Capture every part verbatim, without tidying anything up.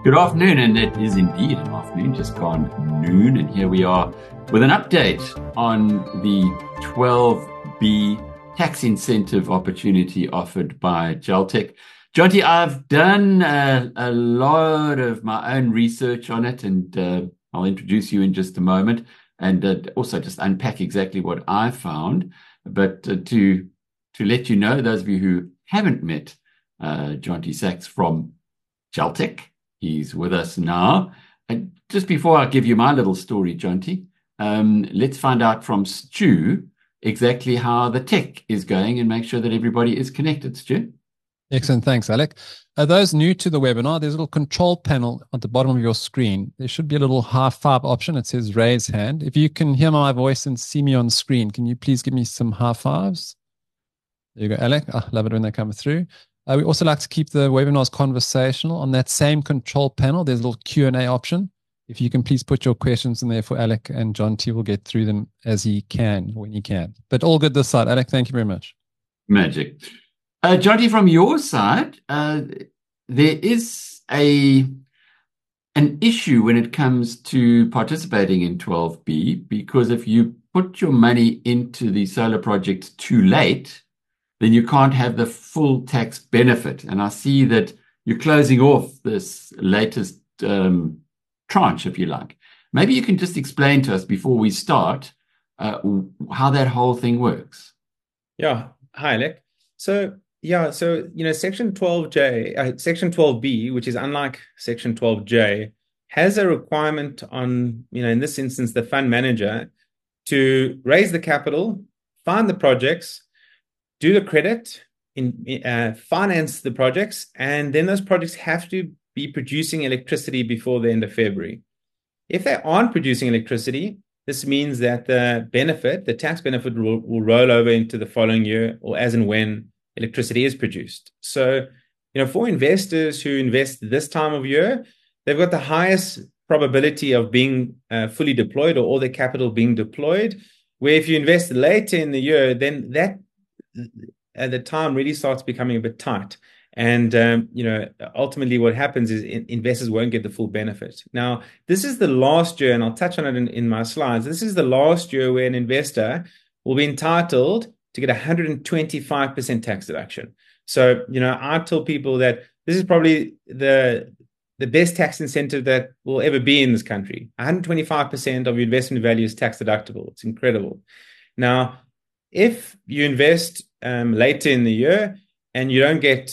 Good afternoon, and it is indeed an afternoon, just gone noon, and here we are with an update on the twelve B tax incentive opportunity offered by Geltec. Jonty, I've done a, a lot of my own research on it, and uh, I'll introduce you in just a moment, and uh, also just unpack exactly what I found. But uh, to to let you know, those of you who haven't met uh, Jonty Sachs from Geltec, he's with us now. And just before I give you my little story, Jonty, um, let's find out from Stu exactly how the tech is going and make sure that everybody is connected. Stu? Excellent. Thanks, Alec. Uh, those new to the webinar, there's a little control panel at the bottom of your screen. There should be a little high five option. It says raise hand. If you can hear my voice and see me on screen, can you please give me some high fives? There you go, Alec. I love it when they come through. Uh, we also like to keep the webinars conversational. On that same control panel, there's a little Q and A option. If you can please put your questions in there for Alec, and Jonty will get through them as he can, when he can. But all good this side. Alec, thank you very much. Magic. Uh, Jonty, from your side, uh, there is a an issue when it comes to participating in twelve B, because if you put your money into the solar project too late, then you can't have the full tax benefit. And I see that you're closing off this latest um, tranche, if you like. Maybe you can just explain to us before we start uh, how that whole thing works. Yeah. Hi, Alec. So, yeah, so, you know, Section twelve J, uh, Section twelve B, which is unlike Section twelve J, has a requirement on, you know, in this instance, the fund manager to raise the capital, find the projects, do the credit, in, uh, finance the projects, and then those projects have to be producing electricity before the end of February. If they aren't producing electricity, this means that the benefit, the tax benefit, will, will roll over into the following year, or as and when electricity is produced. So, you know, for investors who invest this time of year, they've got the highest probability of being uh, fully deployed, or all their capital being deployed. Where if you invest later in the year, then that at the time really starts becoming a bit tight. And, um, you know, ultimately what happens is in, investors won't get the full benefit. Now, this is the last year, and I'll touch on it in, in my slides. This is the last year where an investor will be entitled to get one hundred twenty-five percent tax deduction. So, you know, I tell people that this is probably the the best tax incentive that will ever be in this country. one hundred twenty-five percent of your investment value is tax deductible. It's incredible. Now, if you invest um, later in the year and you don't get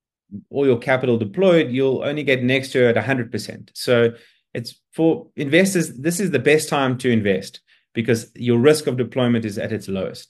all your capital deployed, you'll only get next year at one hundred percent. So it's for investors, this is the best time to invest because your risk of deployment is at its lowest.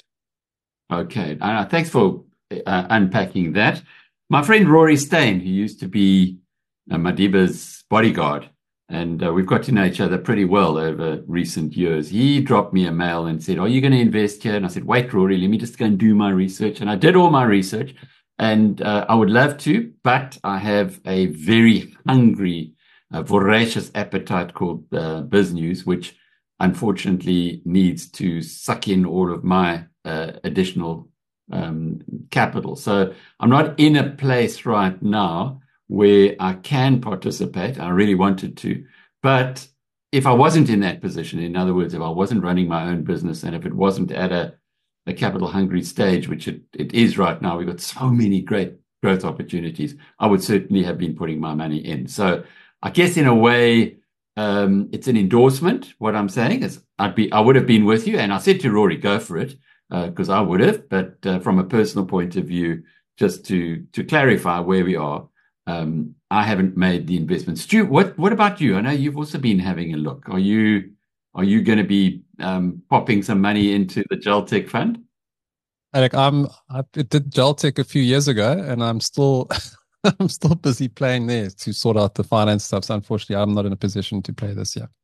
Okay, uh, thanks for uh, unpacking that. My friend Rory Steyn, who used to be uh, Madiba's bodyguard, and uh, we've got to know each other pretty well over recent years. He dropped me a mail and said, are you going to invest here? And I said, wait, Rory, let me just go and do my research. And I did all my research, and uh, I would love to, but I have a very hungry, uh, voracious appetite called uh, BizNews, which unfortunately needs to suck in all of my uh, additional um, capital. So I'm not in a place right now where I can participate. I really wanted to. But if I wasn't in that position, in other words, if I wasn't running my own business, and if it wasn't at a, a capital hungry stage, which it, it is right now, we've got so many great growth opportunities, I would certainly have been putting my money in. So I guess in a way, um, it's an endorsement. What I'm saying is I'd be, I would have been with you. And I said to Rory, go for it, because uh, I would have. But uh, from a personal point of view, just to, to clarify where we are, Um, I haven't made the investment. Stu, what what about you? I know you've also been having a look. Are you are you going to be um, popping some money into the Geltec fund? Alec, I'm I did Geltec a few years ago, and I'm still I'm still busy playing there to sort out the finance stuff. So unfortunately, I'm not in a position to play this yet.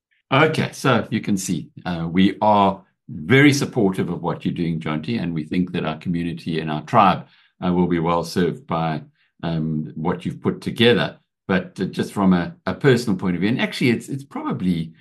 Okay, so you can see uh, we are very supportive of what you're doing, Jonty, and we think that our community and our tribe uh, will be well served by Um, what you've put together. But uh, just from a, a personal point of view, and actually it's it's probably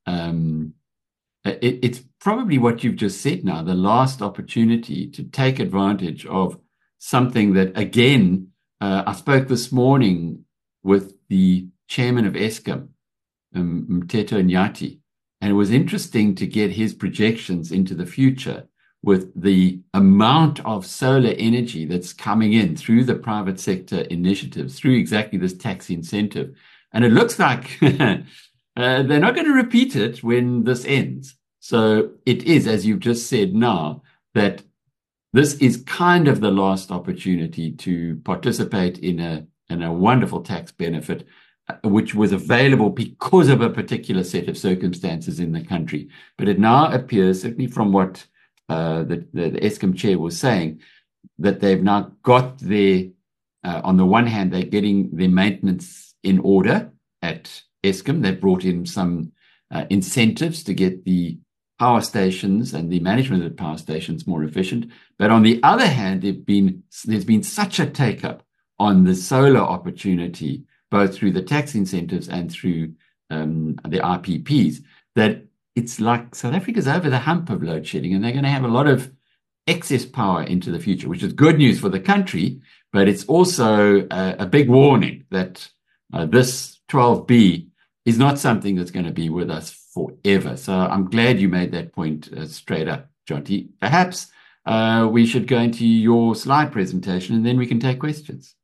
um, it, it's probably what you've just said now, the last opportunity to take advantage of something that, again, uh, I spoke this morning with the chairman of Eskom, um, Mteto Nyati. And it was interesting to get his projections into the future with the amount of solar energy that's coming in through the private sector initiatives, through exactly this tax incentive. And it looks like uh, they're not going to repeat it when this ends. So it is, as you've just said now, that this is kind of the last opportunity to participate in a, in a wonderful tax benefit, which was available because of a particular set of circumstances in the country. But it now appears, certainly from what uh, the, the, the Eskom chair was saying, that they've now got their, uh, on the one hand, they're getting their maintenance in order at Eskom. They've brought in some uh, incentives to get the power stations and the management of the power stations more efficient. But on the other hand, been, there's been such a take-up on the solar opportunity, both through the tax incentives and through um, the R P Ps, that it's like South Africa's over the hump of load shedding, and they're going to have a lot of excess power into the future, which is good news for the country, but it's also a, a big warning that uh, this twelve B is not something that's going to be with us forever. So I'm glad you made that point uh, straight up, Jonty. Perhaps uh, we should go into your slide presentation and then we can take questions.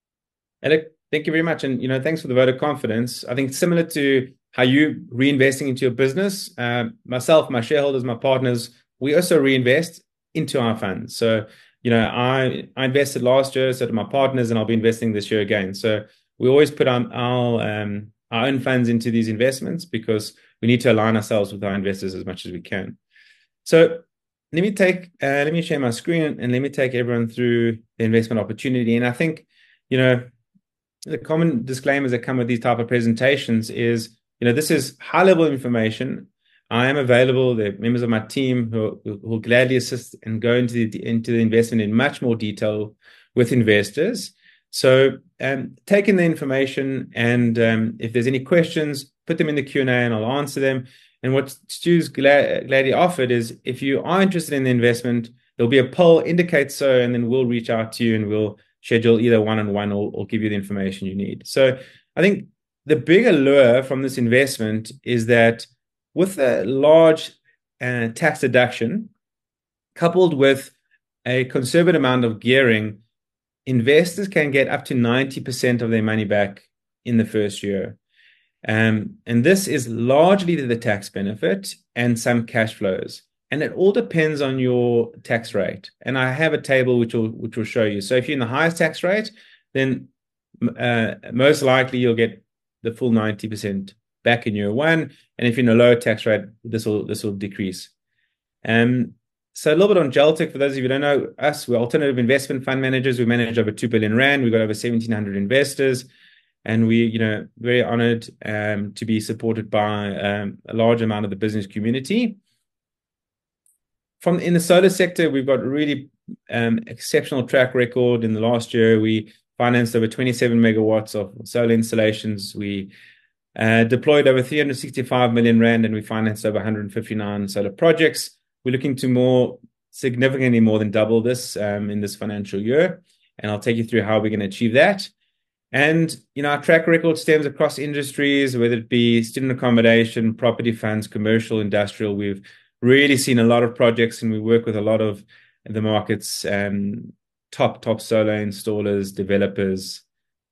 Alec, thank you very much. And, you know, thanks for the vote of confidence. I think similar to how you reinvesting into your business, uh, myself, my shareholders, my partners, we also reinvest into our funds. So, you know, I, I invested last year, so to my partners, and I'll be investing this year again. So we always put our, our, um, our own funds into these investments because we need to align ourselves with our investors as much as we can. So let me take, uh, let me share my screen and let me take everyone through the investment opportunity. And I think, you know, the common disclaimers that come with these type of presentations is, you know, this is high level information. I am available. The members of my team who who will gladly assist and go into the, into the investment in much more detail with investors. So um, take in the information, and um, if there's any questions, put them in the Q and A and I'll answer them. And what Stu's glad, gladly offered is, if you are interested in the investment, there'll be a poll, indicate so, and then we'll reach out to you and we'll schedule either one-on-one or, or give you the information you need. So I think the big allure from this investment is that with a large uh, tax deduction, coupled with a conservative amount of gearing, investors can get up to ninety percent of their money back in the first year. Um, and this is largely to the tax benefit and some cash flows. And it all depends on your tax rate. And I have a table which will which will show you. So if you're in the highest tax rate, then uh, most likely you'll get the full ninety percent back in year one. And if you're in a lower tax rate, this will this will decrease. Um, so a little bit on Geltic, for those of you who don't know us, we're alternative investment fund managers. We manage over two billion rand. We've got over seventeen hundred investors. And we, you know, very honored um, to be supported by um, a large amount of the business community. From in the solar sector, we've got really um, exceptional track record. In the last year, we financed over twenty-seven megawatts of solar installations. We uh, deployed over three hundred sixty-five million rand, and we financed over one hundred fifty-nine solar projects. We're looking to more significantly more than double this um, in this financial year, and I'll take you through how we're going to achieve that. And, you know, our track record stems across industries, whether it be student accommodation, property funds, commercial, industrial. We've really seen a lot of projects, and we work with a lot of the market's um, top, top solar installers, developers.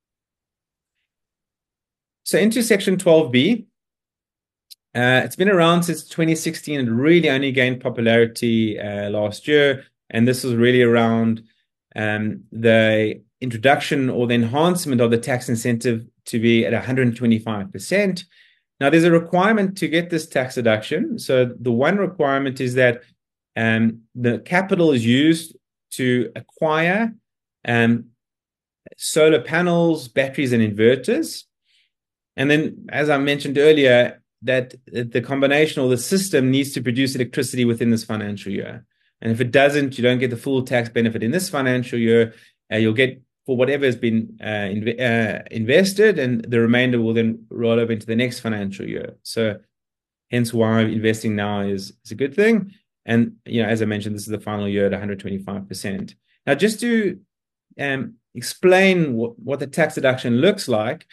So into Section twelve B, uh, it's been around since twenty sixteen. It really only gained popularity uh, last year. And this is really around um, the introduction or the enhancement of the tax incentive to be at one hundred twenty-five percent. Now, there's a requirement to get this tax deduction. So the one requirement is that um, the capital is used to acquire um, solar panels, batteries, and inverters. And then, as I mentioned earlier, that the combination or the system needs to produce electricity within this financial year. And if it doesn't, you don't get the full tax benefit in this financial year. Uh, you'll get for whatever has been uh, inv- uh, invested, and the remainder will then roll over into the next financial year. So hence why investing now is, is a good thing. And, you know, as I mentioned, this is the final year at one hundred twenty-five percent. Now, just to um, explain what, what the tax deduction looks like,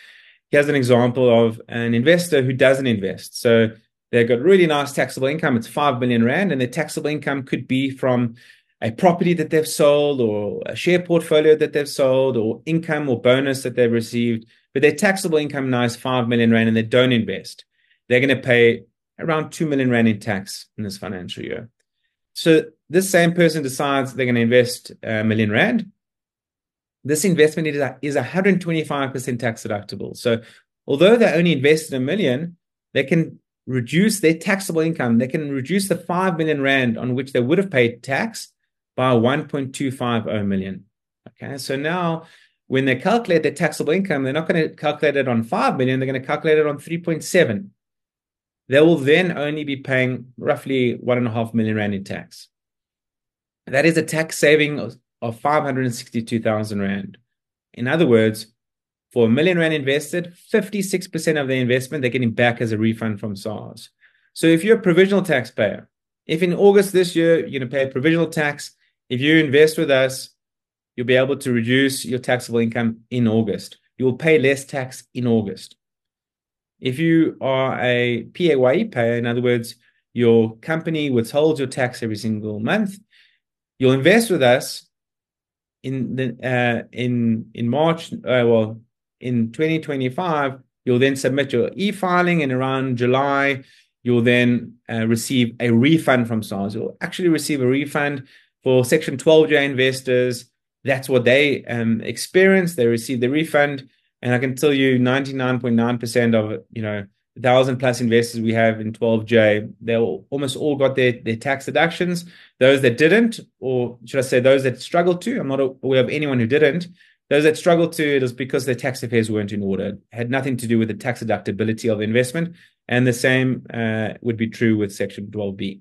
here's an example of an investor who doesn't invest. So they've got really nice taxable income. It's five million rand, and their taxable income could be from a property that they've sold, or a share portfolio that they've sold, or income or bonus that they've received. But their taxable income now is five million rand and they don't invest. They're going to pay around two million rand in tax in this financial year. So this same person decides they're going to invest a million rand. This investment is one hundred twenty-five percent tax deductible. So although they only invested a million, they can reduce their taxable income. They can reduce the five million rand on which they would have paid tax by one point two five zero million. Okay, so now when they calculate their taxable income, they're not going to calculate it on five million, they're going to calculate it on three point seven. They will then only be paying roughly one and a half million rand in tax. That is a tax saving of, of five hundred sixty-two thousand rand. In other words, for a million rand invested, fifty-six percent of the investment they're getting back as a refund from SARS. So if you're a provisional taxpayer, if in August this year you're going to pay a provisional tax, if you invest with us, you'll be able to reduce your taxable income in August. You will pay less tax in August. If you are a P A Y E payer, in other words, your company withholds your tax every single month, you'll invest with us in the uh, in in March, uh, well, in twenty twenty-five, you'll then submit your e-filing, and around July, you'll then uh, receive a refund from SARS. You'll actually receive a refund for Section twelve J investors. That's what they um, experience. They receive the refund. And I can tell you ninety-nine point nine percent of, you know, one thousand plus investors we have in twelve J, they all, almost all got their, their tax deductions. Those that didn't, or should I say those that struggled to, I'm not aware of anyone who didn't. Those that struggled to, it was because their tax affairs weren't in order. It had nothing to do with the tax deductibility of the investment. And the same uh, would be true with Section twelve B.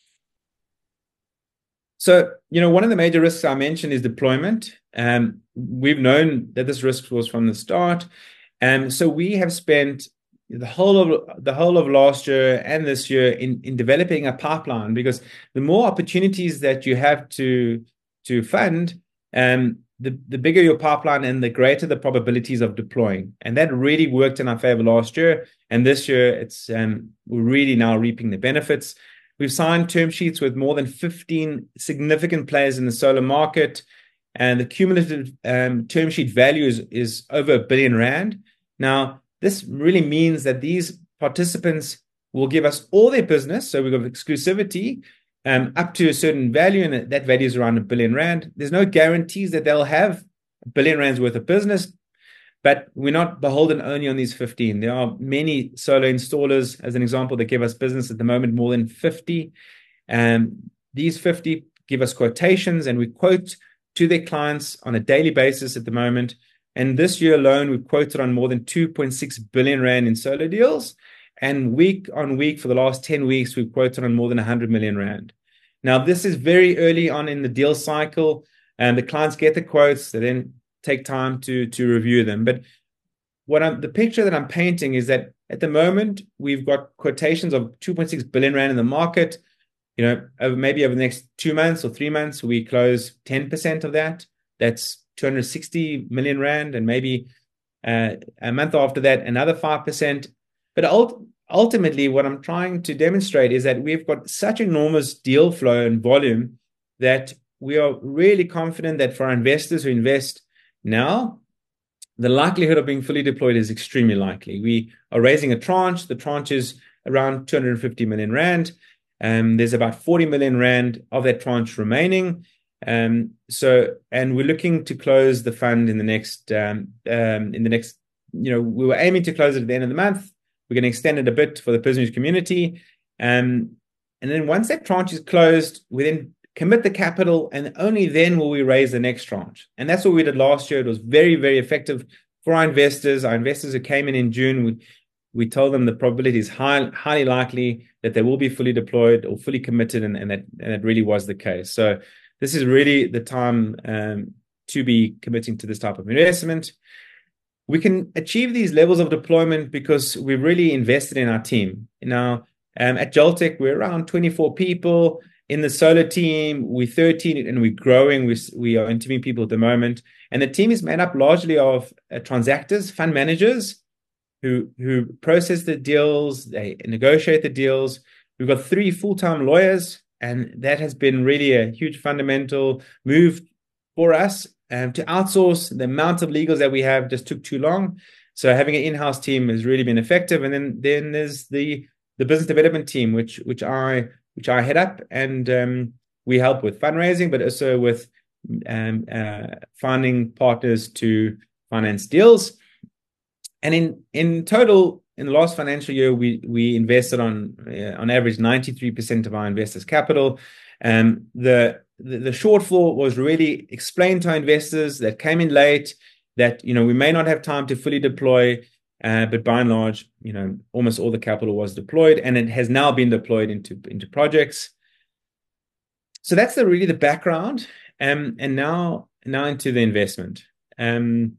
So, you know, one of the major risks I mentioned is deployment. Um, we've known that this risk was from the start. And so we have spent the whole of the whole of last year and this year in, in developing a pipeline, because the more opportunities that you have to, to fund, um, the, the bigger your pipeline and the greater the probabilities of deploying. And that really worked in our favor last year. And this year, it's um, we're really now reaping the benefits. We've signed term sheets with more than fifteen significant players in the solar market, and the cumulative um, term sheet value is, is over a billion rand. Now, this really means that these participants will give us all their business. So we've got exclusivity um, up to a certain value, and that value is around a billion rand. There's no guarantees that they'll have a billion rands worth of business, but we're not beholden only on these fifteen. There are many solar installers, as an example, that give us business at the moment, more than fifty. And these fifty give us quotations, and we quote to their clients on a daily basis at the moment. And this year alone, we've quoted on more than two point six billion rand in solar deals. And week on week, for the last ten weeks, we've quoted on more than one hundred million rand. Now, this is very early on in the deal cycle, and the clients get the quotes. They then take time to to review them. But what I'm the picture that I'm painting is that at the moment we've got quotations of two point six billion rand in the market. You know, over, maybe over the next two months or three months, we close ten percent of that. That's two hundred sixty million rand, and maybe uh, a month after that, another five percent. But ult- ultimately, what I'm trying to demonstrate is that we've got such enormous deal flow and volume that we are really confident that for our investors who invest now, the likelihood of being fully deployed is extremely likely. We are raising a tranche. The tranche is around two hundred fifty million rand. Um, there's about forty million rand of that tranche remaining. Um, so, and we're looking to close the fund in the next, um, um, in the next, you know, we were aiming to close it at the end of the month. We're going to extend it a bit for the business community. Um, and then once that tranche is closed, we then commit the capital, and only then will we raise the next tranche. And that's what we did last year. It was very, very effective for our investors. Our investors who came in in June, we, we told them the probability is high, highly likely that they will be fully deployed or fully committed, and, and, that, and that really was the case. So this is really the time um, to be committing to this type of investment. We can achieve these levels of deployment because we've really invested in our team. Now, um, at Geltec, we're around twenty-four people. In the solar team, we're thirteen and we're growing. We, we are interviewing people at the moment. And the team is made up largely of uh, transactors, fund managers, who who process the deals, they negotiate the deals. We've got three full-time lawyers, and that has been really a huge fundamental move for us. Um, to outsource the amount of legals that we have just took too long. So having an in-house team has really been effective. And then then there's the the business development team, which which I which I head up, and um, we help with fundraising, but also with um, uh, finding partners to finance deals. And in in total, in the last financial year, we we invested on uh, on average ninety-three percent of our investors' capital. Um, the, the the shortfall was really explained to our investors that came in late, that you know we may not have time to fully deploy, uh, but by and large, you know almost all the capital was deployed, and it has now been deployed into into projects. So that's the really the background, um, and now now into the investment. Um,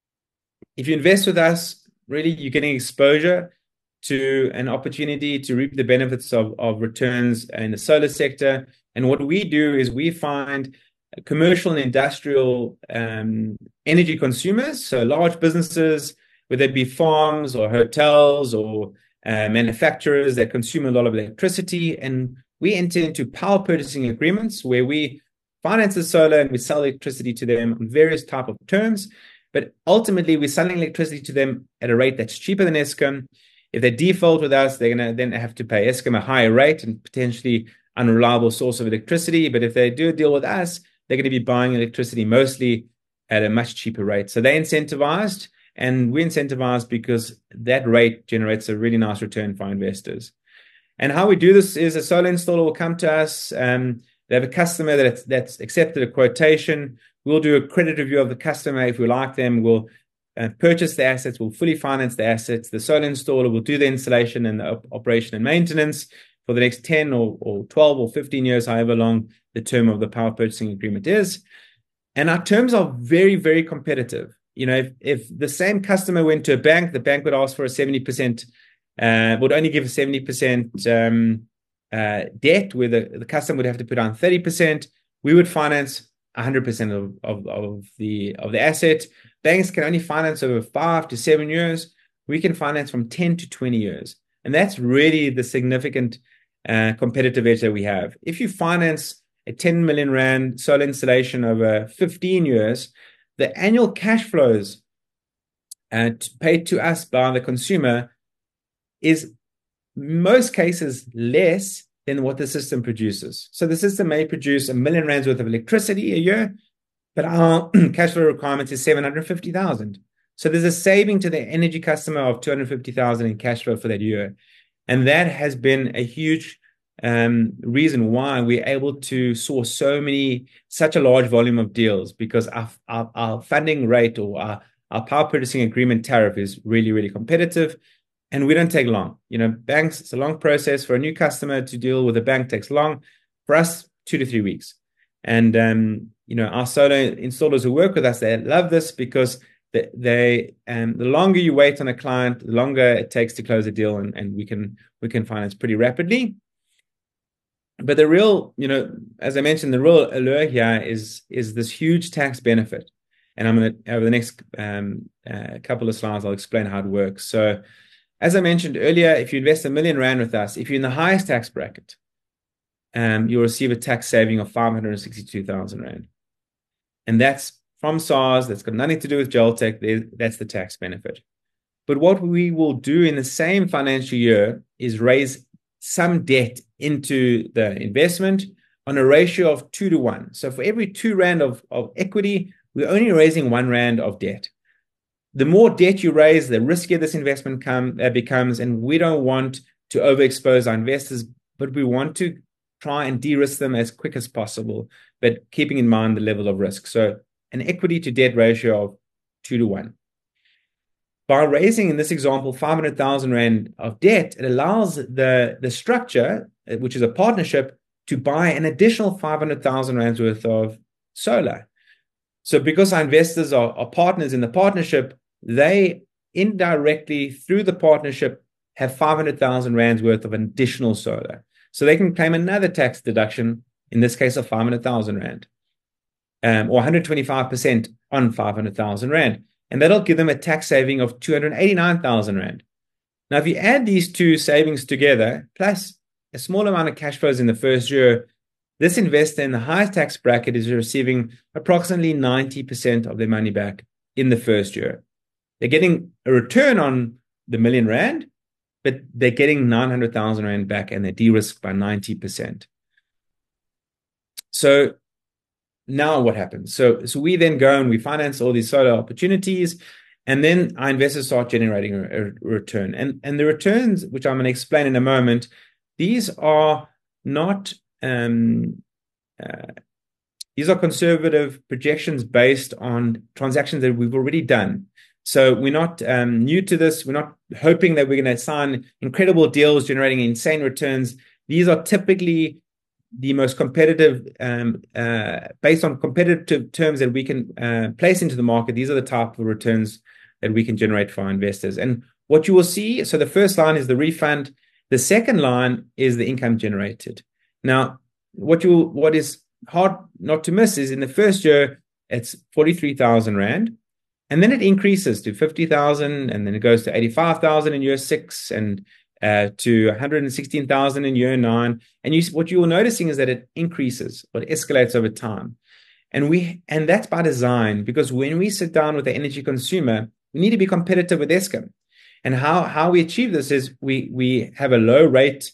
if you invest with us, really you're getting exposure to an opportunity to reap the benefits of, of returns in the solar sector. And what we do is we find commercial and industrial um, energy consumers, so large businesses, whether it be farms or hotels or uh, manufacturers that consume a lot of electricity. And we enter into power purchasing agreements where we finance the solar and we sell electricity to them on various type of terms. But ultimately, we're selling electricity to them at a rate that's cheaper than Eskom. If they default with us, they're going to then have to pay Eskom a higher rate and potentially unreliable source of electricity. But if they do a deal with us, they're going to be buying electricity mostly at a much cheaper rate. So they're incentivized, and we're incentivized because that rate generates a really nice return for our investors. And how we do this is a solar installer will come to us. Um, they have a customer that's, that's accepted a quotation. We'll do a credit review of the customer. If we like them, we'll uh, purchase the assets. We'll fully finance the assets. The solar installer will do the installation and the op- operation and maintenance for the next ten or, or twelve or fifteen years, however long the term of the power purchasing agreement is. And our terms are very, very competitive. You know, if, if the same customer went to a bank, the bank would ask for a seventy percent, uh, would only give a seventy percent um, uh, debt, where the, the customer would have to put on thirty percent. We would finance one hundred percent of, of, of, the, of the asset. Banks can only finance over five to seven years. We can finance from ten to twenty years. And that's really the significant uh, competitive edge that we have. If you finance a ten million rand solar installation over fifteen years, the annual cash flows uh, paid to us by the consumer is, in most cases, less than what the system produces. So the system may produce a million rands worth of electricity a year, but our cash flow requirement is seven hundred fifty thousand. So there's a saving to the energy customer of two hundred fifty thousand in cash flow for that year. And that has been a huge um, reason why we're able to source so many, such a large volume of deals, because our, our, our funding rate or our, our power purchasing agreement tariff is really, really competitive. And we don't take long. You know, banks, it's a long process. For a new customer to deal with a bank takes long. For us, two to three weeks. And, um, you know, our solar installers who work with us, they love this because they, they um, the longer you wait on a client, the longer it takes to close a deal, and, and we can we can finance pretty rapidly. But the real, you know, as I mentioned, the real allure here is, is this huge tax benefit. And I'm going to, over the next um, uh, couple of slides, I'll explain how it works. So, as I mentioned earlier, if you invest a million rand with us, if you're in the highest tax bracket, um, you'll receive a tax saving of five hundred sixty-two thousand rand. And that's from SARS, that's got nothing to do with Geltec, that's the tax benefit. But what we will do in the same financial year is raise some debt into the investment on a ratio of two to one. So for every two rand of, of equity, we're only raising one rand of debt. The more debt you raise, the riskier this investment come, uh, becomes, and we don't want to overexpose our investors, but we want to try and de-risk them as quick as possible, but keeping in mind the level of risk. So an equity to debt ratio of two to one. By raising, in this example, five hundred thousand rand of debt, it allows the, the structure, which is a partnership, to buy an additional five hundred thousand rands worth of solar. So because our investors are, are partners in the partnership, they indirectly, through the partnership, have five hundred thousand rands worth of additional solar. So they can claim another tax deduction, in this case of five hundred thousand rand, um, or one hundred twenty-five percent on five hundred thousand rand. and that'll give them a tax saving of two hundred eighty-nine thousand rand. Now, if you add these two savings together, plus a small amount of cash flows in the first year, this investor in the highest tax bracket is receiving approximately ninety percent of their money back in the first year. They're getting a return on the million rand, but they're getting nine hundred thousand rand back, and they're de-risked by ninety percent. So now what happens? So, so we then go and we finance all these solar opportunities, and then our investors start generating a, a return. And, and the returns, which I'm going to explain in a moment, these are not, um, uh, these are conservative projections based on transactions that we've already done. So we're not um, new to this. We're not hoping that we're going to sign incredible deals generating insane returns. These are typically the most competitive, um, uh, based on competitive terms that we can uh, place into the market. These are the type of returns that we can generate for our investors. And what you will see, so the first line is the refund. The second line is the income generated. Now, what you what is hard not to miss is in the first year, it's forty-three thousand rand. And then it increases to fifty thousand, and then it goes to eighty-five thousand in year six, and uh, to one hundred sixteen thousand in year nine. And you, what you're noticing is that it increases, or it escalates over time. And we, and that's by design, because when we sit down with the energy consumer, we need to be competitive with Eskom. And how, how we achieve this is we, we have a low rate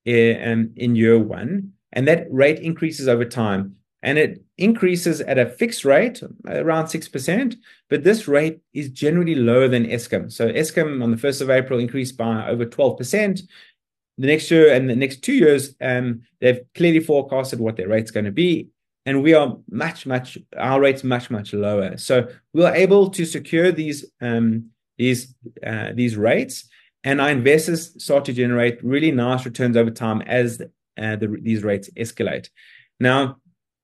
in, in year one, and that rate increases over time. And it increases at a fixed rate, around six percent, but this rate is generally lower than Eskom. So Eskom on the first of April increased by over twelve percent. The next year and the next two years, um, they've clearly forecasted what their rate's going to be. And we are much, much, our rate's much, much lower. So we are able to secure these, um, these, uh, these rates, and our investors start to generate really nice returns over time as uh, the, these rates escalate. Now,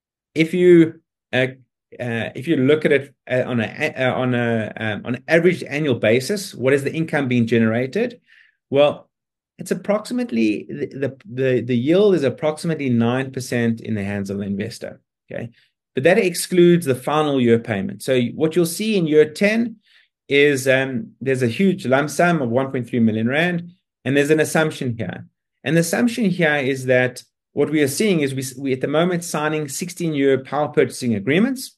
If you uh, uh, if you look at it uh, on a uh, on a um, on an average annual basis, what is the income being generated? Well, it's approximately the the the yield is approximately nine percent in the hands of the investor. Okay, but that excludes the final year payment. So what you'll see in year ten is um, there's a huge lump sum of one point three million rand, and there's an assumption here. And the assumption here is that what we are seeing is we, we at the moment signing sixteen-year power purchasing agreements.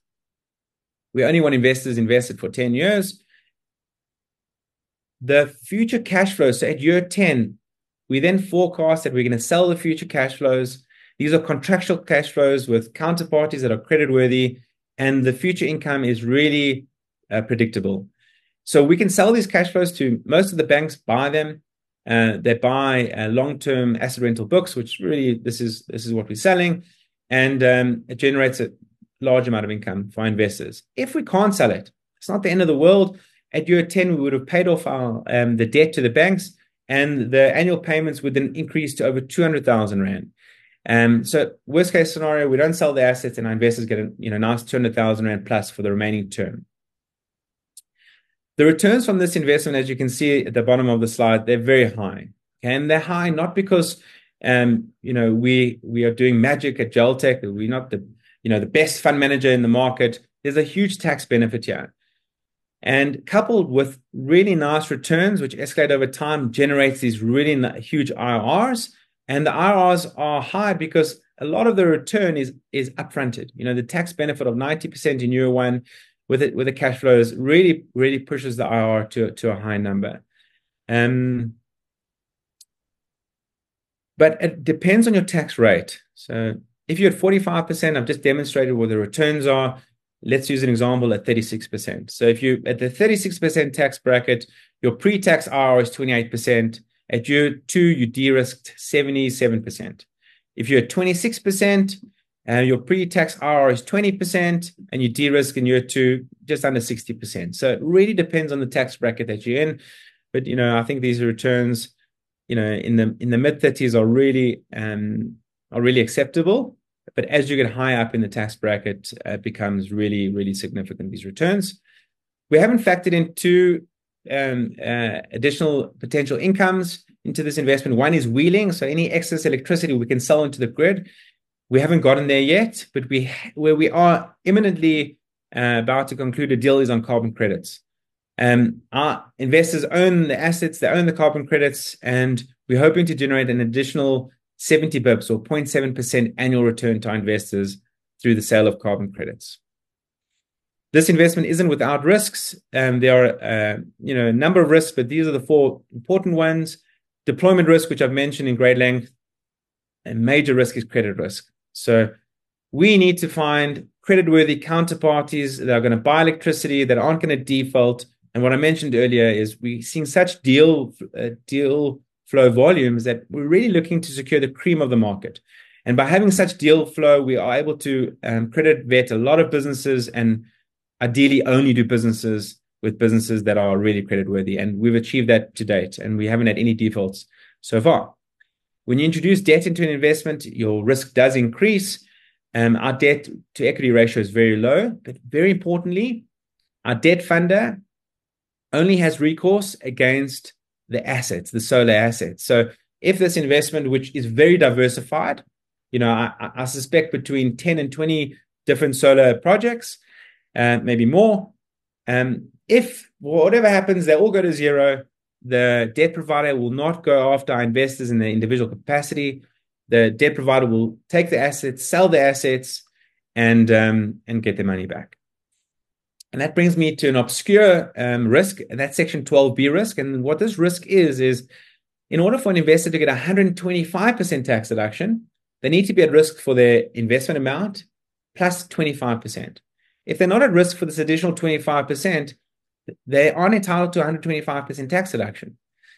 We only want investors invested for ten years. The future cash flows, so at year ten, we then forecast that we're going to sell the future cash flows. These are contractual cash flows with counterparties that are creditworthy, and the future income is really uh, predictable. So we can sell these cash flows to most of the banks, buy them. Uh, they buy uh, long-term asset rental books, which really this is this is what we're selling, and um, it generates a large amount of income for investors. If we can't sell it, it's not the end of the world. At year ten, we would have paid off our um, the debt to the banks, and the annual payments would then increase to over two hundred thousand rand. Um, so worst case scenario, we don't sell the assets, and our investors get a you know nice two hundred thousand rand plus for the remaining term. The returns from this investment, as you can see at the bottom of the slide, they're very high. Okay? And they're high not because um, you know we we are doing magic at Geltech. We're not the you know the best fund manager in the market. There's a huge tax benefit here. And coupled with really nice returns, which escalate over time, generates these really huge I R Rs. And the I R Rs are high because a lot of the return is is upfronted. You know, the tax benefit of ninety percent in year one with it with the cash flows really, really pushes the I R R to, to a high number. Um, but it depends on your tax rate. So if you're at forty-five percent, I've just demonstrated what the returns are. Let's use an example at thirty-six percent. So if you're at the thirty-six percent tax bracket, your pre-tax I R R is twenty-eight percent. At year two, you de-risked seventy-seven percent. If you're at twenty-six percent, and your pre-tax I R R is twenty percent, and you de-risk in year two, just under sixty percent. So it really depends on the tax bracket that you're in. But, you know, I think these returns, you know, in the in the mid-thirties are really um, are really acceptable. But as you get higher up in the tax bracket, uh, it becomes really, really significant, these returns. We haven't factored in two um, uh, additional potential incomes into this investment. One is wheeling. So any excess electricity we can sell into the grid. We haven't gotten there yet, but we where we are imminently uh, about to conclude a deal is on carbon credits. Um, our investors own the assets, they own the carbon credits, and we're hoping to generate an additional seventy bips or zero point seven percent annual return to our investors through the sale of carbon credits. This investment isn't without risks. Um, there are uh, you know, a number of risks, but these are the four important ones. Deployment risk, which I've mentioned in great length, and major risk is credit risk. So we need to find creditworthy counterparties that are going to buy electricity, that aren't going to default. And what I mentioned earlier is we're seeing such deal uh, deal flow volumes that we're really looking to secure the cream of the market. And by having such deal flow, we are able to um, credit vet a lot of businesses and ideally only do businesses with businesses that are really creditworthy. And we've achieved that to date, and we haven't had any defaults so far. When you introduce debt into an investment, your risk does increase. Um, our debt to equity ratio is very low, but very importantly, our debt funder only has recourse against the assets, the solar assets. So if this investment, which is very diversified, you know, I, I suspect between ten and twenty different solar projects, uh, maybe more. Um, if whatever happens, they all go to zero, the debt provider will not go after our investors in their individual capacity. The debt provider will take the assets, sell the assets, and um, and get their money back. And that brings me to an obscure um, risk, and that's Section twelve B risk. And what this risk is, is in order for an investor to get one hundred twenty-five percent tax deduction, they need to be at risk for their investment amount plus twenty-five percent. If they're not at risk for this additional twenty-five percent, they aren't entitled to one hundred twenty-five percent tax deduction.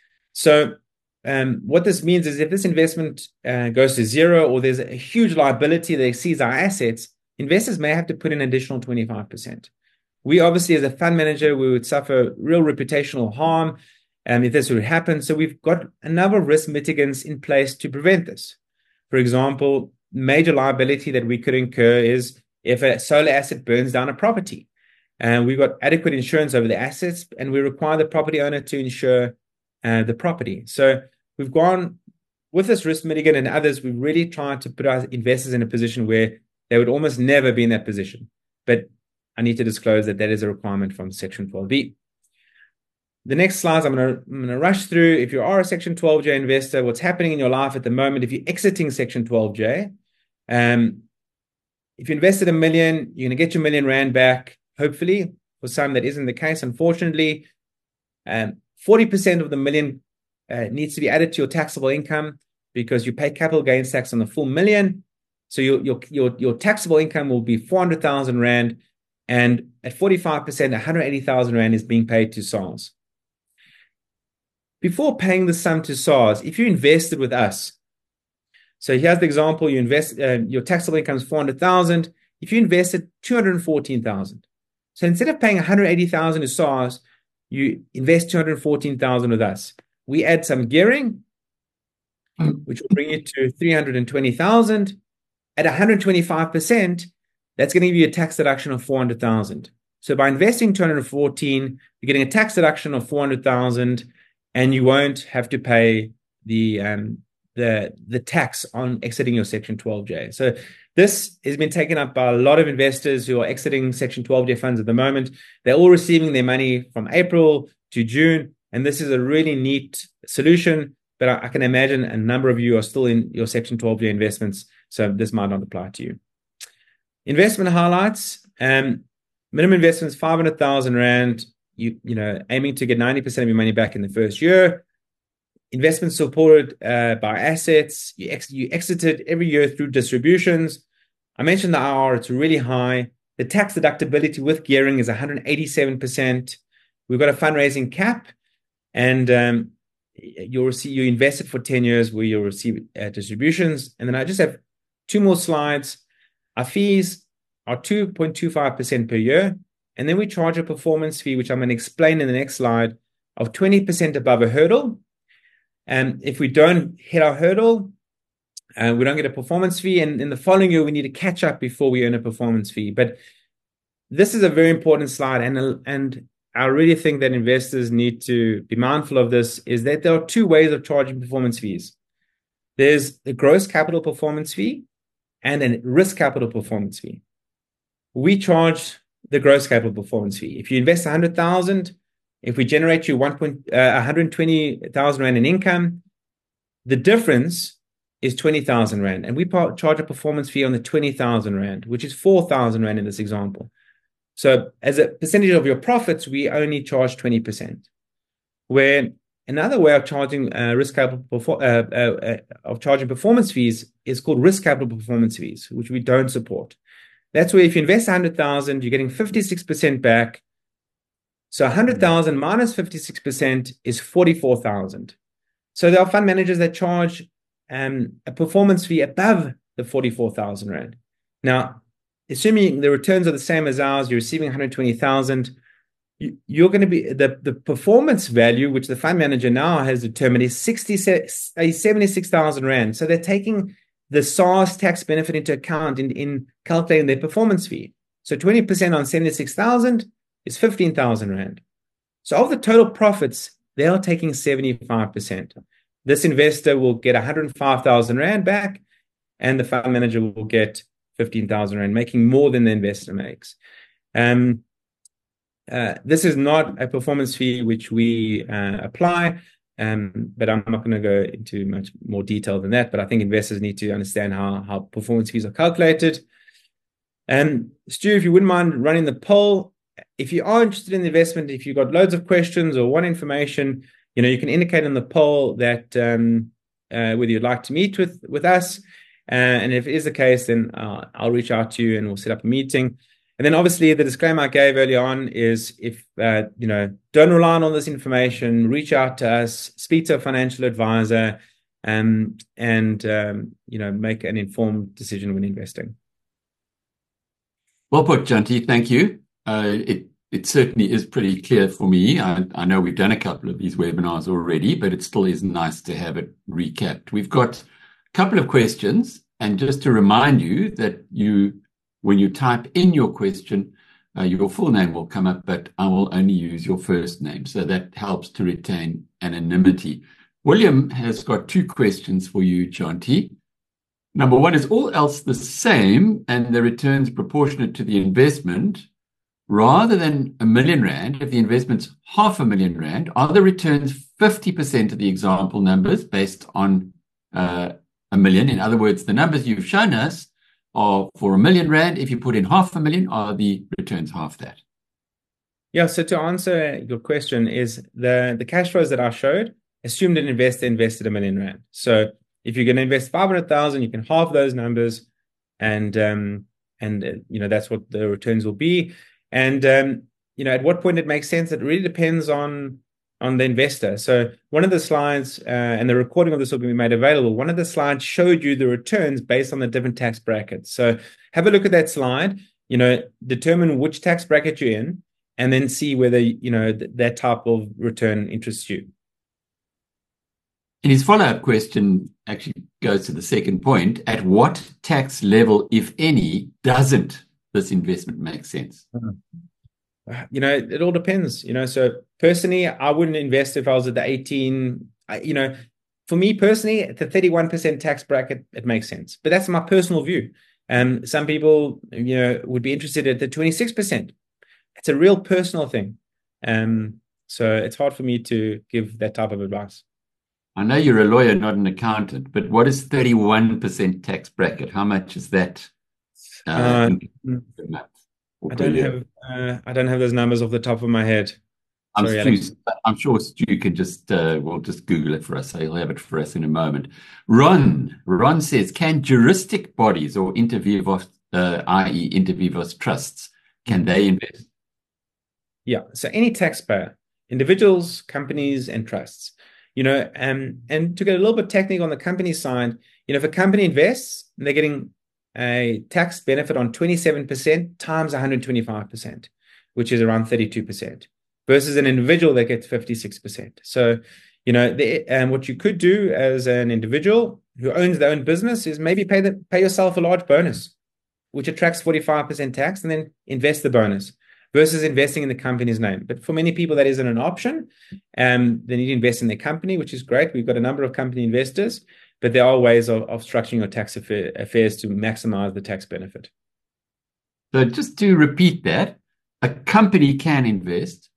So um, what this means is if this investment uh, goes to zero or there's a huge liability that exceeds our assets, investors may have to put in an additional twenty-five percent. We obviously, as a fund manager, we would suffer real reputational harm um, if this would happen. So we've got a number of risk mitigants in place to prevent this. For example, major liability that we could incur is if a solar asset burns down a property. And we've got adequate insurance over the assets, and we require the property owner to insure uh, the property. So we've gone with this risk mitigant and others. We've really tried to put our investors in a position where they would almost never be in that position. But I need to disclose that that is a requirement from Section twelve B. The next slides I'm going to I'm going to rush through. If you are a Section twelve J investor, what's happening in your life at the moment, if you're exiting Section twelve J, um, if you invested a million, you're going to get your million rand back, hopefully. For some, that isn't the case, unfortunately. Um, forty percent of the million uh, needs to be added to your taxable income because you pay capital gains tax on the full million. So your your your, your taxable income will be four hundred thousand rand. And at forty-five percent, one hundred eighty thousand rand is being paid to S A R S. Before paying the sum to S A R S, if you invested with us, so here's the example, you invest, uh, your taxable income is four hundred thousand. If you invested two hundred fourteen thousand. So instead of paying one hundred eighty thousand to S A R S, you invest two hundred fourteen thousand with us. We add some gearing, which will bring you to three hundred twenty thousand. At one hundred twenty-five percent, that's going to give you a tax deduction of four hundred thousand. So by investing two hundred fourteen, you're getting a tax deduction of four hundred thousand, and you won't have to pay the um, the the tax on exiting your Section twelve J. So this has been taken up by a lot of investors who are exiting Section twelve J funds at the moment. They're all receiving their money from April to June, and this is a really neat solution. But I, I can imagine a number of you are still in your Section twelve J investments, so this might not apply to you. Investment highlights. Um, minimum investment is five hundred thousand rand. You, you know, aiming to get ninety percent of your money back in the first year. Investment supported uh, by assets. You, ex- you exited every year through distributions. I mentioned the I R R, it's really high. The tax deductibility with gearing is one hundred eighty-seven percent. We've got a fundraising cap, and um, you'll receive, you invested for ten years where you'll receive uh, distributions. And then I just have two more slides. Our fees are two point two five percent per year. And then we charge a performance fee, which I'm going to explain in the next slide, of twenty percent above a hurdle. And if we don't hit our hurdle, uh, we don't get a performance fee. And in the following year, we need to catch up before we earn a performance fee. But this is a very important slide. And, and I really think that investors need to be mindful of this, is that there are two ways of charging performance fees. There's the gross capital performance fee and a risk capital performance fee. We charge the gross capital performance fee. If you invest one hundred thousand, if we generate you one point, uh, one hundred twenty thousand Rand in income, the difference is twenty thousand Rand. And we charge a performance fee on the twenty thousand Rand, which is four thousand Rand in this example. So as a percentage of your profits, we only charge twenty percent. Where another way of charging uh, risk capital uh, uh, uh, of charging performance fees is called risk capital performance fees, which we don't support. That's where if you invest one hundred thousand, you're getting fifty-six percent back. So one hundred thousand minus fifty-six percent is forty-four thousand. So there are fund managers that charge um, a performance fee above the forty-four thousand Rand. Now, assuming the returns are the same as ours, you're receiving one hundred twenty thousand, you, you're going to be, the, the performance value, which the fund manager now has determined, is seventy-six thousand Rand. So they're taking the S A R S tax benefit into account in, in calculating their performance fee. So twenty percent on seventy-six thousand is fifteen thousand Rand. So of the total profits, they are taking seventy-five percent. This investor will get one hundred five thousand Rand back, and the fund manager will get fifteen thousand Rand, making more than the investor makes. Um, uh, this is not a performance fee which we uh, apply, um, but I'm not going to go into much more detail than that. But I think investors need to understand how, how performance fees are calculated. And Stu, if you wouldn't mind running the poll, if you are interested in the investment, if you've got loads of questions or want information, you know, you can indicate in the poll that um, uh, whether you'd like to meet with, with us. Uh, and if it is the case, then uh, I'll reach out to you and we'll set up a meeting. And then obviously the disclaimer I gave early on is if, uh, you know, don't rely on all this information, reach out to us, speak to a financial advisor, um, and, um, you know, make an informed decision when investing. Well put, Jonty. Thank you. Uh, it it certainly is pretty clear for me. I, I know we've done a couple of these webinars already, but it still is nice to have it recapped. We've got a couple of questions, and just to remind you that you, when you type in your question, uh, your full name will come up, but I will only use your first name, so that helps to retain anonymity. William has got two questions for you, Jonty. Number one, is all else the same and the returns proportionate to the investment? Rather than a million rand, if the investment's half a million rand, are the returns fifty percent of the example numbers based on uh, a million? In other words, the numbers you've shown us are for a million rand. If you put in half a million, are the returns half that? Yeah, so to answer your question is the, the cash flows that I showed assumed an investor invested a million rand. So if you're going to invest five hundred thousand, you can halve those numbers, and um, and uh, you know that's what the returns will be. And um, you know, at what point it makes sense, it really depends on on the investor. So one of the slides, uh, and the recording of this will be made available. One of the slides showed you the returns based on the different tax brackets. So have a look at that slide. You know, determine which tax bracket you're in, and then see whether you know th- that type of return interests you. And his follow-up question actually goes to the second point. At what tax level, if any, doesn't this investment make sense? You know, it all depends. You know, so personally, I wouldn't invest if I was at the eighteen. You know, for me personally, at the thirty-one percent tax bracket, it makes sense. But that's my personal view. And some people, you know, would be interested at the twenty-six percent. It's a real personal thing. Um, so it's hard for me to give that type of advice. I know you're a lawyer, not an accountant, but what is thirty-one percent tax bracket? How much is that? Uh, uh, I don't have uh, I don't have those numbers off the top of my head. I'm, Sorry, Stu, I'm sure Stu can just uh, will just Google it for us. So he'll have it for us in a moment. Ron Ron says, can juristic bodies or inter vivos, uh, that is, inter vivos trusts, can they invest? Yeah. So any taxpayer, individuals, companies, and trusts. You know, um, and to get a little bit technical on the company side, you know, if a company invests, they're getting a tax benefit on twenty-seven percent times one hundred twenty-five percent, which is around thirty-two percent, versus an individual that gets fifty-six percent. So, you know, the, um, what you could do as an individual who owns their own business is maybe pay the, pay yourself a large bonus, which attracts forty-five percent tax, and then invest the bonus, versus investing in the company's name. But for many people, that isn't an option. Um, they need to invest in their company, which is great. We've got a number of company investors, but there are ways of, of structuring your tax affair, affairs to maximize the tax benefit. So just to repeat that, a company can invest,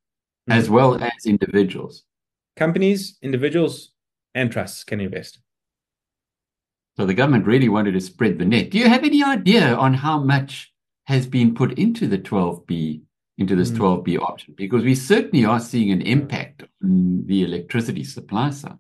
as well as individuals. Companies, individuals, and trusts can invest. So the government really wanted to spread the net. Do you have any idea on how much has been put into the twelve B, into this twelve B option? Because we certainly are seeing an impact on the electricity supply side.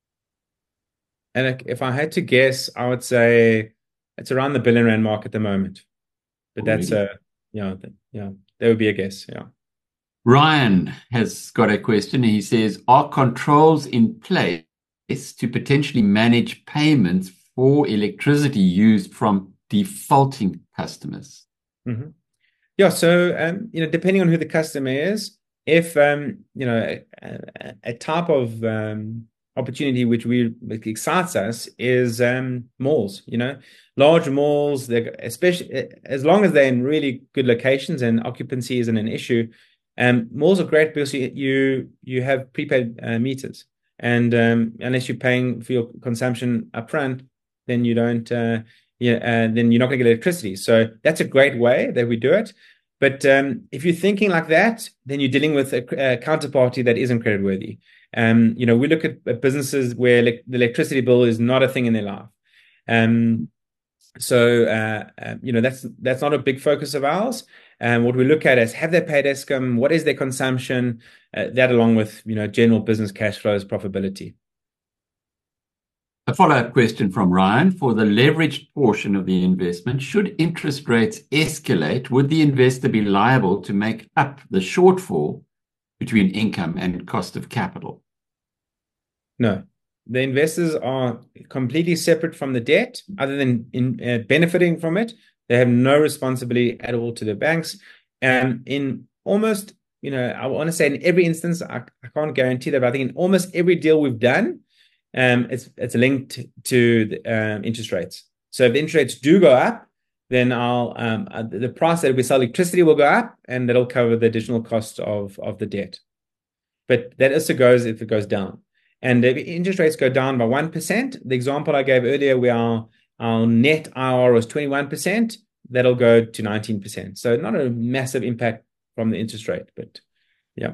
And if I had to guess, I would say it's around the billion rand mark at the moment. But that's Already. a, yeah, yeah, that would be a guess. Yeah. Ryan has got a question. He says, are controls in place to potentially manage payments for electricity used from defaulting customers? Mm-hmm. Yeah. So, um, you know, depending on who the customer is, if, um, you know, a, a type of um, opportunity which we which excites us is um, malls, you know, large malls, they're especially as long as they're in really good locations and occupancy isn't an issue. Um, malls are great because you you, you have prepaid uh, meters, and um, unless you're paying for your consumption upfront, then you don't. Uh, yeah, and then you're not going to get electricity. So that's a great way that we do it. But um, if you're thinking like that, then you're dealing with a, a counterparty that isn't creditworthy. Um, you know, we look at, at businesses where le- the electricity bill is not a thing in their life. Um, so, uh, uh, you know, that's that's not a big focus of ours. And um, what we look at is, have they paid Eskom? What is their consumption? Uh, that along with, you know, general business cash flows, profitability. A follow-up question from Ryan. For the leveraged portion of the investment, should interest rates escalate, would the investor be liable to make up the shortfall between income and cost of capital? No. The investors are completely separate from the debt, other than in, uh, benefiting from it. They have no responsibility at all to the banks. And in almost, you know, I want to say in every instance, I, I can't guarantee that, but I think in almost every deal we've done, um, it's it's linked to the, um, interest rates. So if interest rates do go up, then I'll um, uh, the price that we sell electricity will go up, and that'll cover the additional cost of of the debt. But that also goes if it goes down. And if interest rates go down by one percent, the example I gave earlier where our, our net I R R was twenty-one percent, that'll go to nineteen percent. So not a massive impact from the interest rate, but yeah.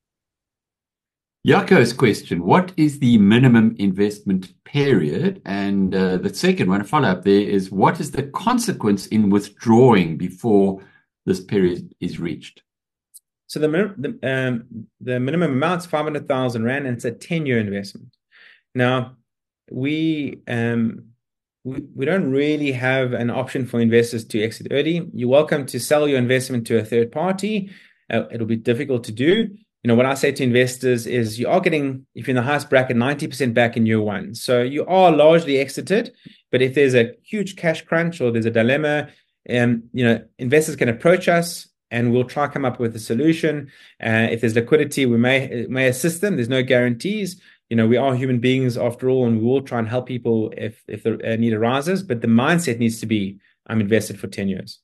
Jaco's question, what is the minimum investment period? And uh, the second one, a follow-up there, is what is the consequence in withdrawing before this period is reached? So the the, um, the minimum amount is five hundred thousand rand, and it's a ten-year investment. Now, we um we, we don't really have an option for investors to exit early. You're welcome to sell your investment to a third party. Uh, it'll be difficult to do. You know, what I say to investors is you are getting, if you're in the highest bracket, ninety percent back in year one. So you are largely exited. But if there's a huge cash crunch or there's a dilemma, um, you know, investors can approach us and we'll try to come up with a solution. Uh, if there's liquidity, we may may assist them. There's no guarantees. You know, we are human beings after all, and we will try and help people if if the need arises. But the mindset needs to be, I'm invested for ten years.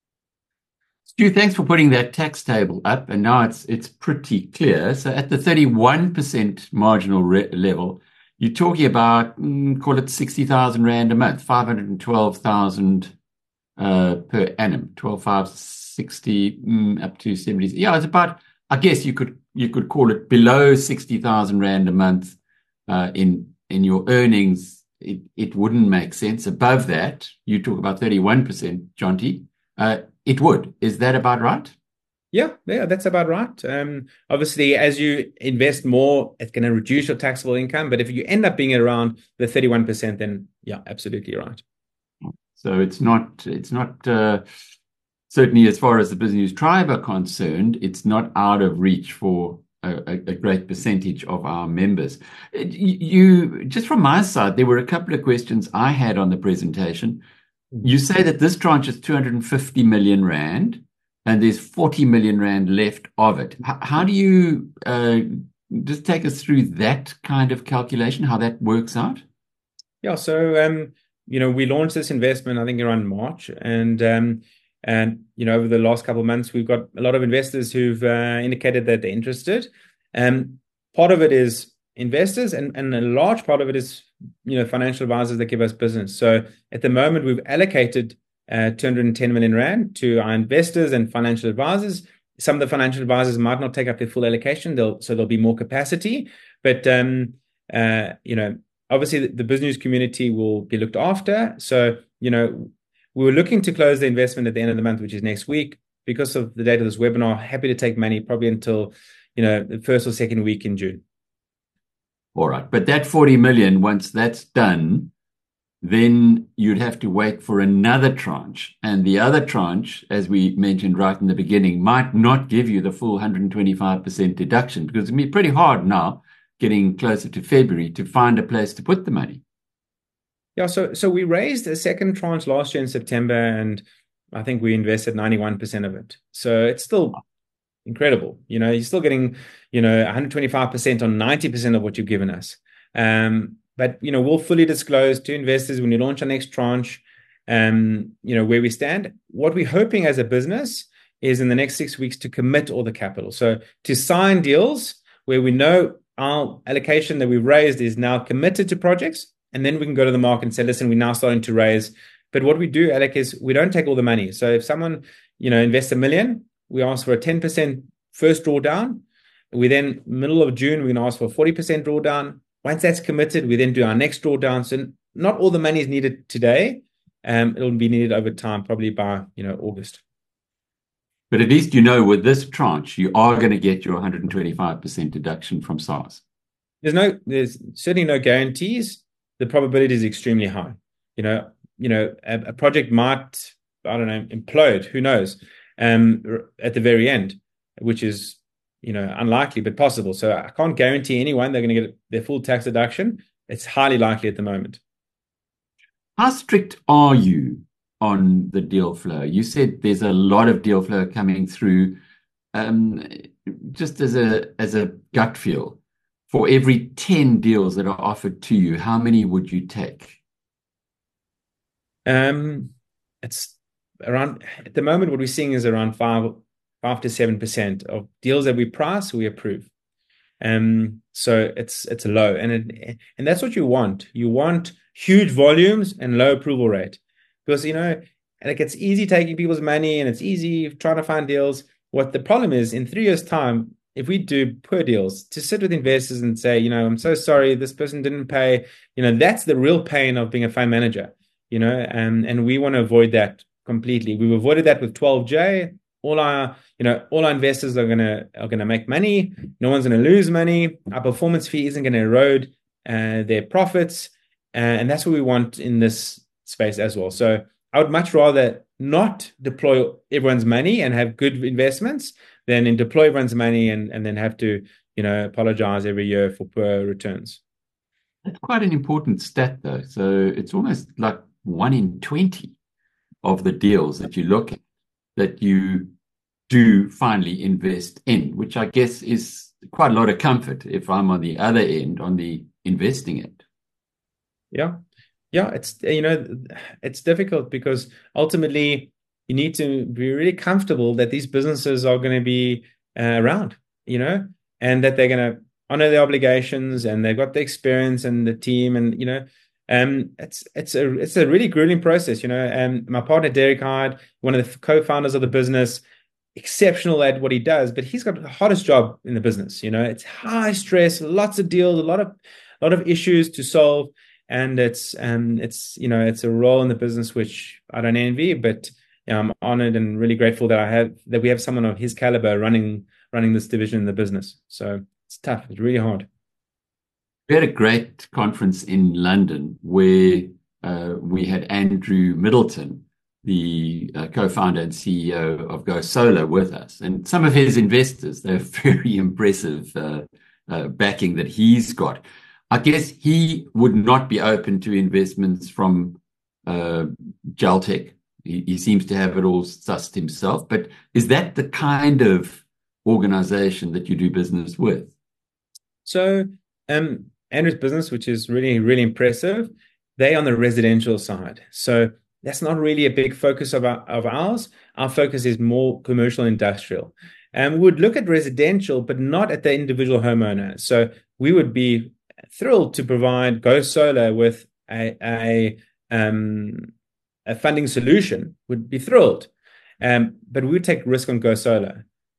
Stu, thanks for putting that tax table up, and now it's it's pretty clear. So at the thirty-one percent marginal re- level, you're talking about, mm, call it sixty thousand rand a month, five hundred twelve thousand uh, per annum, twelve thousand five hundred sixty mm, up to seventy. Yeah, it's about, I guess you could you could call it below sixty thousand rand a month uh, in in your earnings. It, it wouldn't make sense. Above that, you talk about thirty-one percent, Jonty. Uh, It would. Is that about right? Yeah, yeah, that's about right. Um, obviously, as you invest more, it's going to reduce your taxable income. But if you end up being around the thirty-one percent, then yeah, absolutely right. So it's not, it's not uh, certainly as far as the Business News Tribe are concerned, it's not out of reach for a, a great percentage of our members. You, just from my side, there were a couple of questions I had on the presentation. You say that this tranche is two hundred fifty million rand and there's forty million rand left of it. H- how do you uh, just take us through that kind of calculation, how that works out? Yeah, so, um, you know, we launched this investment, I think, around March. And, um, and you know, over the last couple of months, we've got a lot of investors who've uh, indicated that they're interested. Um, part of it is investors, and, and a large part of it is, you know, financial advisors that give us business. So at the moment, we've allocated uh, two hundred ten million rand to our investors and financial advisors. some of the financial advisors might not take up their full allocation. They'll so there'll be more capacity, but um, uh, you know, obviously the, the business community will be looked after. So you know, we were looking to close the investment at the end of the month, which is next week. Because of the date of this webinar, happy to take money probably until, you know, the first or second week in June. All right. But that forty million, once that's done, then you'd have to wait for another tranche. And the other tranche, as we mentioned right in the beginning, might not give you the full one hundred twenty-five percent deduction, because it's going to be pretty hard now, getting closer to February, to find a place to put the money. Yeah, so so we raised a second tranche last year in September, and I think we invested ninety-one percent of it. So it's still incredible. You know, you're still getting, you know, one hundred twenty-five percent on ninety percent of what you've given us. Um, but, you know, we'll fully disclose to investors when you launch our next tranche, um, you know, where we stand. What we're hoping as a business is in the next six weeks to commit all the capital. So to sign deals where we know our allocation that we've raised is now committed to projects, and then we can go to the market and say, listen, we're now starting to raise. But what we do, Alec, is we don't take all the money. So if someone, you know, invests a million, we ask for a ten percent first drawdown. We then, middle of June, we're going to ask for a forty percent drawdown. Once that's committed, we then do our next drawdown. So not all the money is needed today. Um, it'll be needed over time, probably by, you know, August. But at least you know with this tranche, you are going to get your one hundred twenty-five percent deduction from SARS. There's no, there's certainly no guarantees. The probability is extremely high. You know, you know, a, a project might, I don't know, implode. Who knows? Um, at the very end, which is, you know, unlikely but possible. So I can't guarantee anyone they're going to get their full tax deduction. It's highly likely at the moment. How strict are you on the deal flow? You said there's a lot of deal flow coming through. Um, just as a as a gut feel, for every ten deals that are offered to you, how many would you take? Um, it's around, at the moment, what we're seeing is around five, five to seven percent of deals that we price, we approve. Um, so it's it's low, and it, and that's what you want. You want huge volumes and low approval rate, because you know, like it's easy taking people's money and it's easy trying to find deals. What the problem is, in three years' time, if we do poor deals, to sit with investors and say, you know, I'm so sorry, this person didn't pay. You know, that's the real pain of being a fund manager. You know, and and we want to avoid that completely. We've avoided that with twelve J. All our, you know, all our investors are gonna are gonna make money. No one's gonna lose money. Our performance fee isn't gonna erode uh, their profits, uh, and that's what we want in this space as well. So I would much rather not deploy everyone's money and have good investments than in deploy everyone's money and and then have to, you know, apologize every year for poor returns. That's quite an important stat, though. So it's almost like one in twenty of the deals that you look at that you do finally invest in, which I guess is quite a lot of comfort if I'm on the other end, on the investing end. Yeah. Yeah. It's, you know, it's difficult because ultimately you need to be really comfortable that these businesses are going to be uh, around, you know, and that they're going to honor their obligations and they've got the experience and the team and, you know, Um, it's it's a it's a really grueling process, you know. And my partner Derek Hyde, one of the co-founders of the business, exceptional at what he does, but he's got the hottest job in the business. You know, it's high stress, lots of deals, a lot of a lot of issues to solve, and it's um it's you know it's a role in the business which I don't envy, but you know, I'm honored and really grateful that I have that we have someone of his caliber running running this division in the business. So it's tough, it's really hard. We had a great conference in London where uh, we had Andrew Middleton, the uh, co-founder and C E O of Go Solar, with us. And some of his investors, they're very impressive uh, uh, backing that he's got. I guess he would not be open to investments from uh, Geltec. He, he seems to have it all sussed himself. But is that the kind of organization that you do business with? So, um, Andrew's business, which is really, really impressive, they on the residential side. So that's not really a big focus of, our, of ours. Our focus is more commercial industrial. And we would look at residential, but not at the individual homeowner. So we would be thrilled to provide Go Solar with a, a, um, a funding solution, would be thrilled. Um, but we would take risk on Go Solar.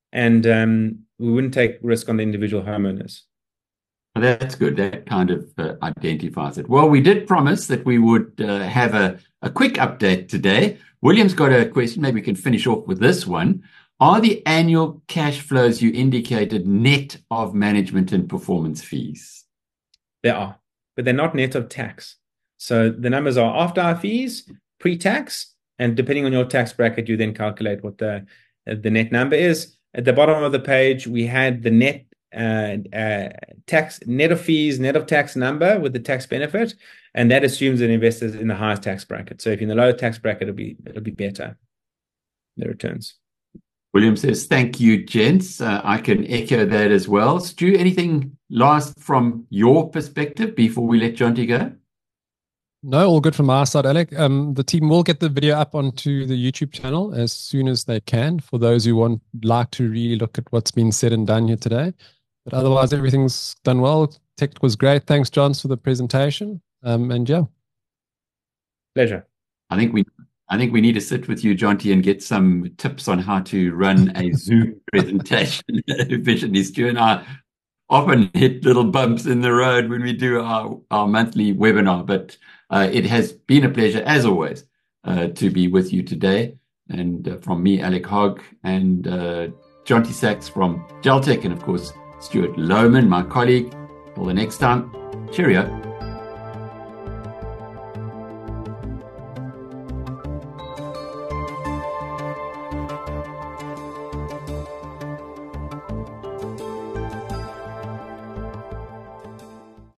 and um, we wouldn't take risk on the individual homeowners. Well, that's good. That kind of uh, identifies it. Well, we did promise that we would uh, have a, a quick update today. William's got a question. Maybe we can finish off with this one. Are the annual cash flows you indicated net of management and performance fees? They are, but they're not net of tax. So the numbers are after our fees, pre-tax, and depending on your tax bracket, you then calculate what the, the net number is. At the bottom of the page, we had the net Uh, uh, tax net of fees, net of tax number with the tax benefit, and that assumes that investors in the highest tax bracket. So if you're in the lower tax bracket, it'll be it'll be better, the returns. William says, "Thank you, gents. Uh, I can echo that as well." Stu, anything last from your perspective before we let Jonty go? No, all good from our side, Alec. Um, the team will get the video up onto the YouTube channel as soon as they can for those who want like to really look at what's been said and done here today. But otherwise, everything's done well. Tech was great. Thanks, Johns, for the presentation. Um, and yeah, pleasure. I think we, I think we need to sit with you, Jonty, and get some tips on how to run a Zoom presentation efficiently. Stu and I often hit little bumps in the road when we do our, our monthly webinar, but uh, it has been a pleasure, as always, uh, to be with you today. And uh, from me, Alec Hogg, and uh, Jonty Sachs from Geltec, and of course, Stuart Lohman, my colleague. Till the next time, cheerio.